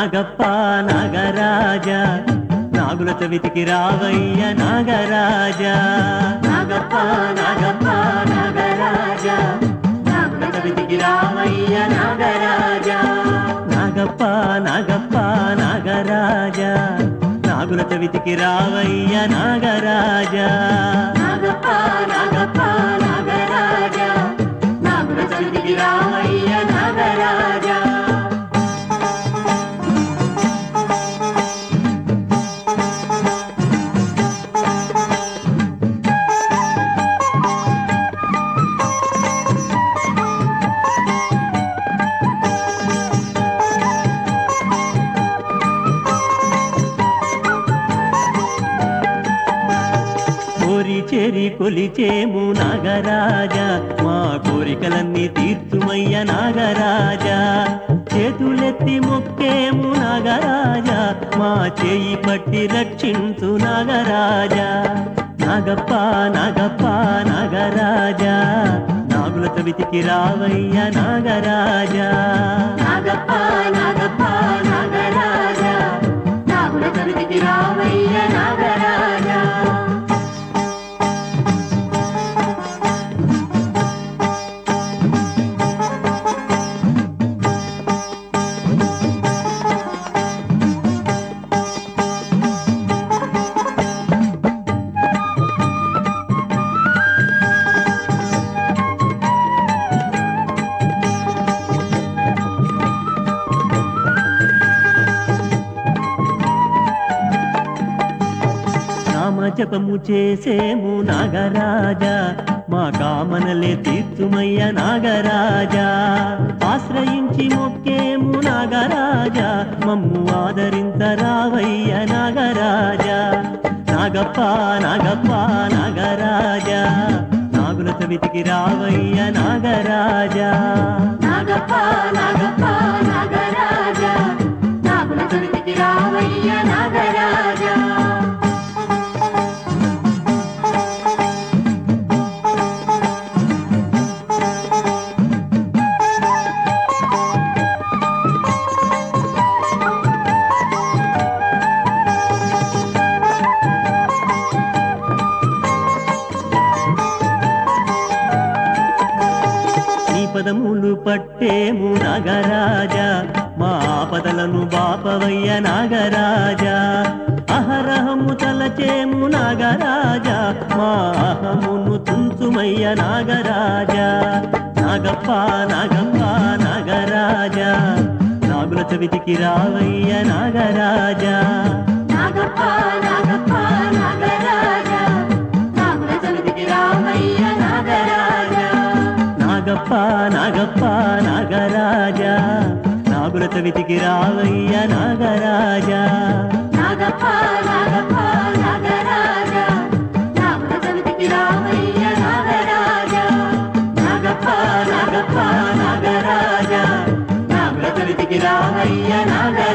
నాగప్ప నాగరాజ నాగుల చవితికి రావయ్య నాగరాజ నాగప్ప నాగప్ప నాగరాజ నాగుల చవితికి రావయ్య నాగరాజ నాగప్ప నాగప్ప నాగరాజ నాగుల చవితికి రావయ్య నాగరాజ నాగప్ప నాగప్ప నాగరాజ నాగుల చవితికి రావయ్య నాగరాజ కోరి చేరి కొలిచేము నాగరాజ మా కోరికలన్నీ తీర్చుమయ్య నాగరాజ చేతులెత్తి మొక్కేము నాగరాజ మా చేయి పట్టి రక్షించు నాగరాజ నాగప్ప నాగప్ప నాగరాజ నాగుల చవితికి రావయ్య నాగరాజ నాగప్ప నాగప్ప నాగరాజ నాగుల చవితికి రావయ్య నాగరాజ జపము చేసేము నాగరాజ మా కామనలే తీర్చుమయ్య నాగరాజ ఆశ్రయించి మొక్కేము నాగరాజ మమ్ము ఆదరించరావయ్య నాగరాజ నాగప్ప నాగప్ప నాగరాజ నాగుల చవితికి రావయ్య నాగరాజ నాగప్ప నాగప్ప నాగరాజ నాగుల చవితికి రావయ్య నాగరాజ పదములు పట్టేము నాగరాజ మా ఆపదలను బాపవయ్య నాగరాజ అహరహము తలచేము నాగరాజ మా అహమును తుంచుమయ్య నాగరాజ నాగప్ప నాగప్ప నాగరాజ నాగుల చవితికి రావయ్య నాగరాజ నాగప్ప నాగప్ప నాగరాజ నాగుల చవితికి రావయ్య నాగరాజ నాగప్ప నాగప్ప నాగరాజ నాగుల చవితికి రావయ్య నాగరాజ నాగప్ప నాగప్ప నాగరాజ నాగుల చవితికి రావయ్య నాగరాజ నాగప్ప నాగప్ప నాగరాజ నాగుల చవితికి రావయ్య నాగరాజ